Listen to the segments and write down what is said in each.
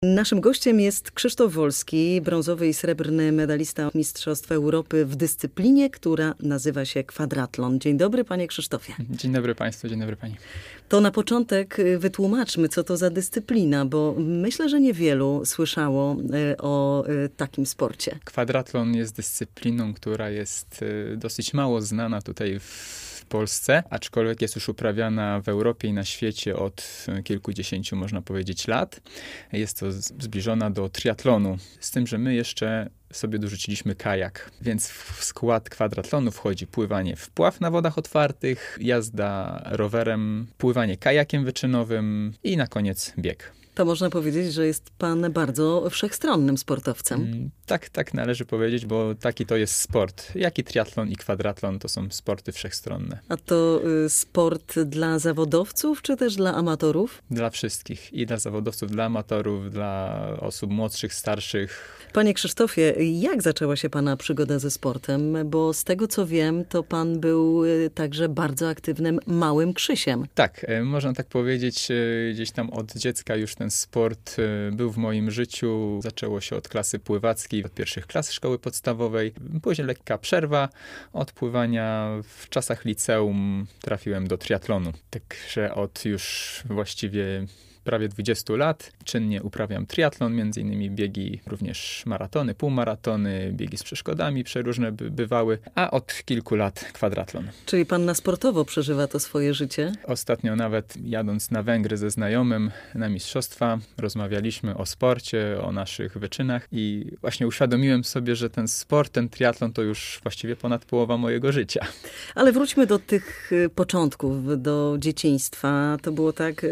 Naszym gościem jest Krzysztof Wolski, brązowy i srebrny medalista Mistrzostw Europy w dyscyplinie, która nazywa się kwadratlon. Dzień dobry, panie Krzysztofie. Dzień dobry państwu, dzień dobry pani. To na początek wytłumaczmy, co to za dyscyplina, bo myślę, że niewielu słyszało o takim sporcie. Kwadratlon jest dyscypliną, która jest dosyć mało znana tutaj w Polsce, aczkolwiek jest już uprawiana w Europie i na świecie od kilkudziesięciu, można powiedzieć, lat. Jest to zbliżona do triatlonu, z tym, że my jeszcze sobie dorzuciliśmy kajak, więc w skład kwadratlonu wchodzi pływanie w pław na wodach otwartych, jazda rowerem, pływanie kajakiem wyczynowym i na koniec bieg. To można powiedzieć, że jest pan bardzo wszechstronnym sportowcem. Tak należy powiedzieć, bo taki to jest sport. Jak i triatlon i kwadratlon to są sporty wszechstronne. A to sport dla zawodowców, czy też dla amatorów? Dla wszystkich. I dla zawodowców, dla amatorów, dla osób młodszych, starszych. Panie Krzysztofie, jak zaczęła się pana przygoda ze sportem? Bo z tego co wiem, to pan był także bardzo aktywnym małym Krzysiem. Tak, można tak powiedzieć. Gdzieś tam od dziecka już ten sport był w moim życiu. Zaczęło się od klasy pływackiej, od pierwszych klas szkoły podstawowej. Później lekka przerwa od pływania. W czasach liceum trafiłem do triatlonu. Także od już właściwie prawie 20 lat czynnie uprawiam triatlon, między innymi biegi, również maratony, półmaratony, biegi z przeszkodami przeróżne bywały, a od kilku lat kwadratlon. Czyli pan na sportowo przeżywa to swoje życie? Ostatnio nawet jadąc na Węgry ze znajomym na mistrzostwa, rozmawialiśmy o sporcie, o naszych wyczynach i właśnie uświadomiłem sobie, że ten sport, ten triatlon to już właściwie ponad połowa mojego życia. Ale wróćmy do tych początków, do dzieciństwa. To było tak,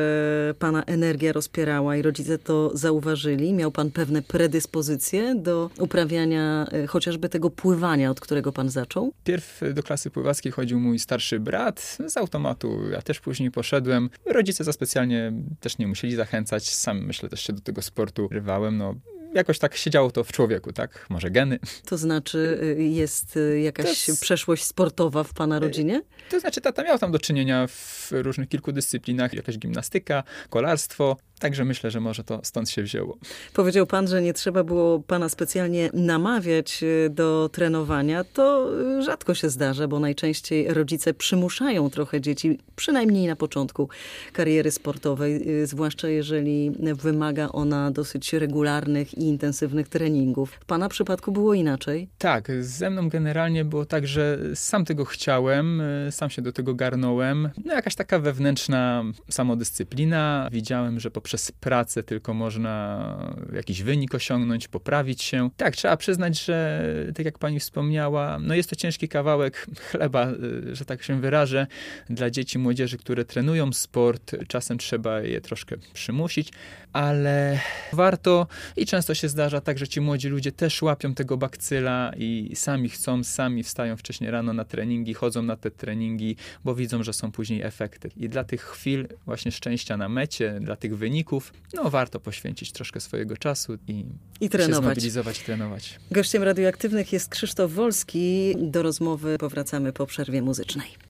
że pana energia rozpierała i rodzice to zauważyli. Miał pan pewne predyspozycje do uprawiania chociażby tego pływania, od którego pan zaczął? Pierw do klasy pływackiej chodził mój starszy brat. Z automatu ja też później poszedłem. Rodzice za specjalnie też nie musieli zachęcać. Sam myślę też się do tego sportu rywałem. Jakoś tak siedziało to w człowieku, tak? Może geny. To znaczy jest jakaś przeszłość sportowa w pana rodzinie? To znaczy tata miał tam do czynienia w różnych kilku dyscyplinach, jakaś gimnastyka, kolarstwo. Także myślę, że może to stąd się wzięło. Powiedział pan, że nie trzeba było pana specjalnie namawiać do trenowania. To rzadko się zdarza, bo najczęściej rodzice przymuszają trochę dzieci, przynajmniej na początku kariery sportowej, zwłaszcza jeżeli wymaga ona dosyć regularnych i intensywnych treningów. W pana przypadku było inaczej? Tak, ze mną generalnie było tak, że sam tego chciałem, sam się do tego garnąłem. Jakaś taka wewnętrzna samodyscyplina. Widziałem, że poprzez pracę tylko można jakiś wynik osiągnąć, poprawić się. Tak, trzeba przyznać, że tak jak pani wspomniała, jest to ciężki kawałek chleba, że tak się wyrażę, dla dzieci, młodzieży, które trenują sport. Czasem trzeba je troszkę przymusić, ale warto i często się zdarza tak, że ci młodzi ludzie też łapią tego bakcyla i sami wstają wcześniej rano na treningi, chodzą na te treningi, bo widzą, że są później efekty. I dla tych chwil właśnie szczęścia na mecie, dla tych wyników, warto poświęcić troszkę swojego czasu i trenować. Się zmobilizować i trenować. Gościem Radioaktywnych jest Krzysztof Wolski. Do rozmowy powracamy po przerwie muzycznej.